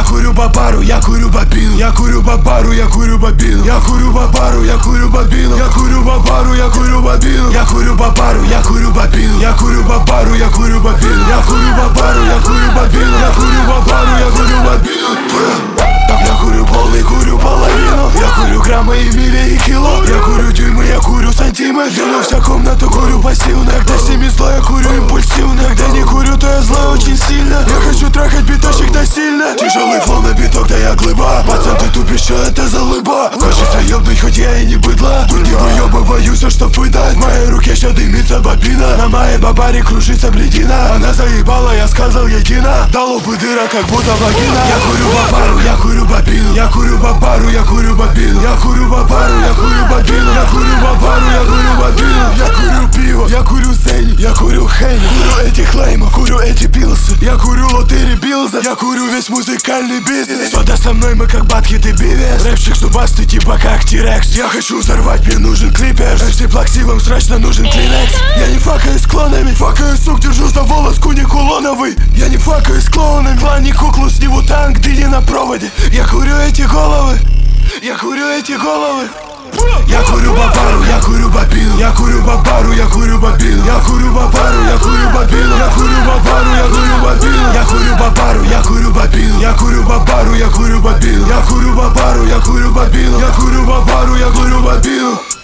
курю бабару, я курю бобину. Я курю бабару, я курю бобину. Я курю бабару, я курю бобину. Я курю бабару, я курю бобину. Я курю бабару, я курю бобину. Я курю бабару, я курю бобину. Я курю бабару, я курю бобину. Я курю бабару, я курю бобину. Я курю полный, курю половину. Я курю граммы и мили и кило. Я курю дюймы, я курю сантиметр. Дерну вся комнату, курю пассивно. Когда с ними зло, я курю импульсивно. Когда не курю, то я злой очень сильно. Я хочу трахать биточек насильно. Тяжелый флоу на биток, да я глыба. Пацан, ты тупишь, что это за лыба? Хочется ёбнуть, хоть я и не быдло. Тут не выёбываюсь, а чтоб выдать. В моей руке ща дымится бобина. На моей бабаре кружится бледина. Она заебала, я сказал едино. Дал бы дыра, как будто вагина. Я курю бабару, я курю бобину. Я курю бабару, я курю бобину. Я курю бабару, я курю бобину. Я курю бабару, я курю бобину. Я курю пиво, я курю зень. Я курю хейн, курю эти клеймы, курю эти пилсы. Я курю лотыри билза. Я курю весь музыкальный бизнес. Сюда со мной мы как Батхит и Бивес. Рэпчик зубастый типа как Тирекс. Я хочу взорвать, мне нужен клиперс. MC плаксивым срочно нужен клинекс. Я не факаю с клонами, факаю сук, держу за волос куни кулоновый. Я не факаю с клоунами, в плане куклу сниму танк, дыни на проводе. Я курю эти головы, я курю эти головы. Я курю бабару, я курю бобину. Я курю бабару, я курю бобину. Я курю бабару, я курю бобину. Я курю бабару, я курю бобину. Я курю бабару, я курю бобину. Я курю бабару, я курю бобину. Я курю бабару, я курю бобину. Я курю бабару, я курю бобину.